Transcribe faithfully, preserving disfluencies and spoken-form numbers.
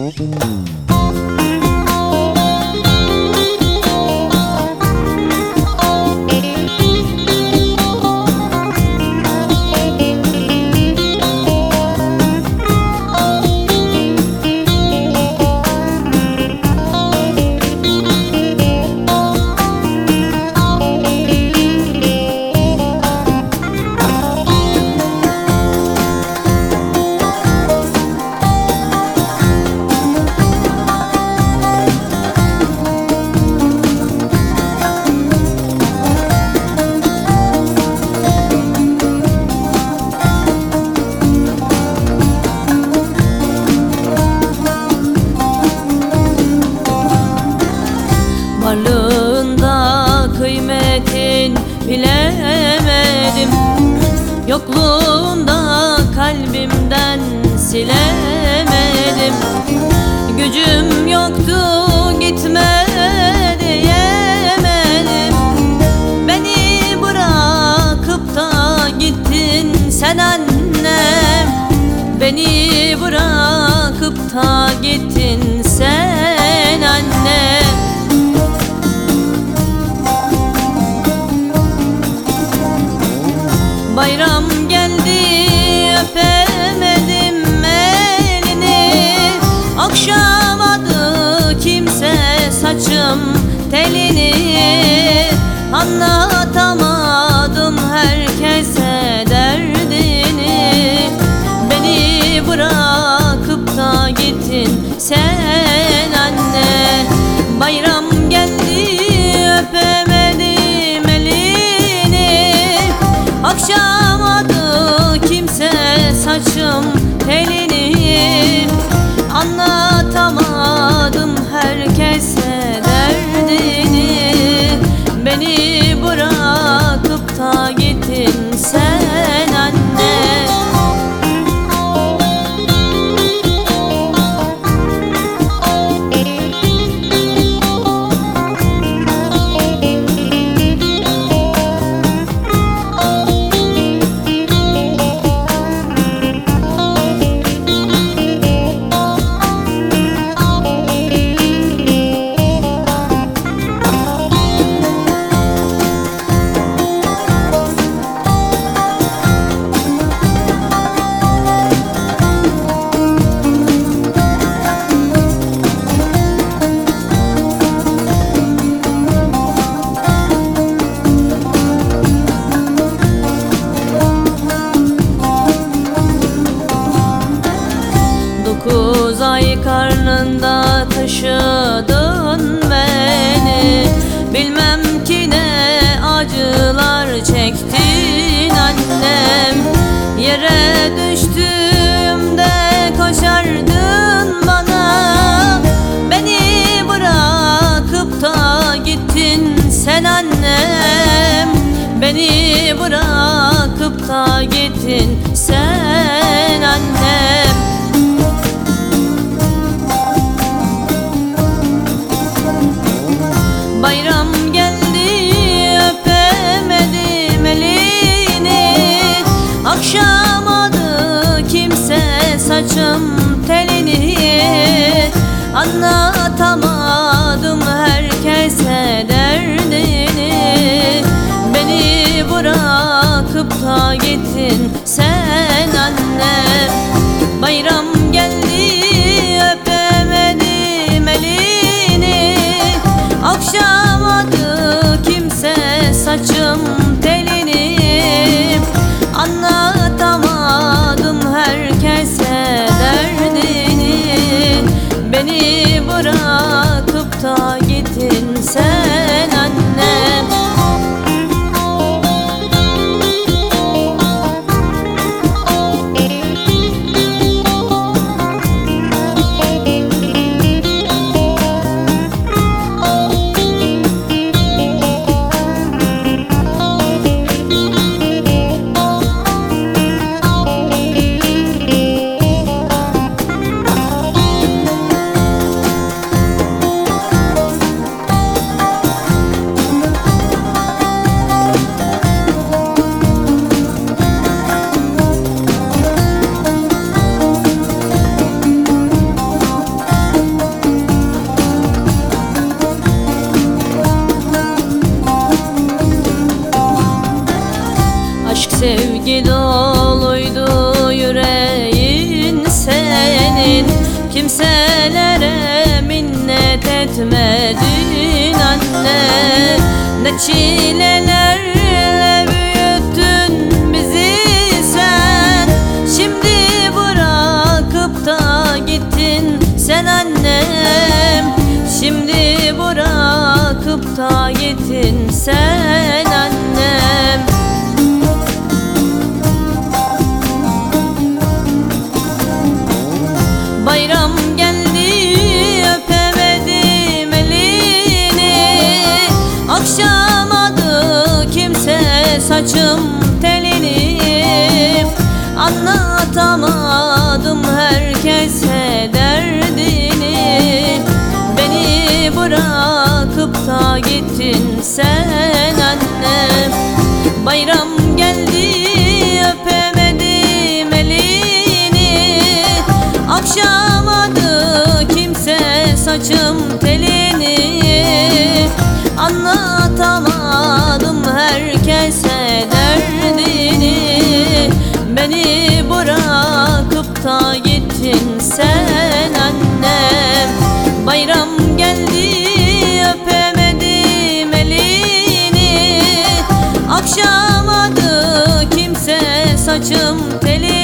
Varlığında kıymetin bilemedim, yokluğunda kalbimden silemedim. Gücüm yoktu gitme diyemedim. Beni bırakıp da gittin sen annem. Beni bırakıp da gittin sen annem. Bayram geldi öpemedim elini. Okşamadı kimse saçım telini. Anlatamadım herkese derdini. Beni bırakıp da gittin sen anne. Bayram geldi öpemedim elini. Okşamadı kimse saçım telini. Anlatamadım herkese derdini. Beni bırakıp da gittin sen anne. Dokuz ay karnında taşıdın beni. Bilmem ki ne acılar çektin annem. Yere düştüğümde koşardın bana. Beni bırakıp da gittin sen annem. Beni bırakıp da gittin sen annem. Bayram geldi öpemedim elini. Okşamadı kimse saçım telini. Anlatamadım herkese derdini. Beni bırakıp da gittin sen annem. Bayram geldi öpemedim elini. Okşamadı kimse saçım telini. Anlatamadım herkese derdini. Beni bırakıp da gittin sen annem. Sevgi doluydu yüreğin senin, kimselere minnet etmedin anne. Ne çilelerle büyüttün bizi sen, şimdi bırakıp da gittin sen annem. Şimdi bırakıp da gittin sen annem. Bayram geldi öpemedim elini, akşamadı kimse saçım telini. Anlatamadım herkese derdini, beni bırakıp da gittin sen annem. Bayram geldi öpemedim elini, akşamadı kimse saçım telini. Anlatamadım herkese derdini, beni bırakıp da gittin sen annem. Bayram geldi öpemedim elini, akşamadı kimse saçım telini.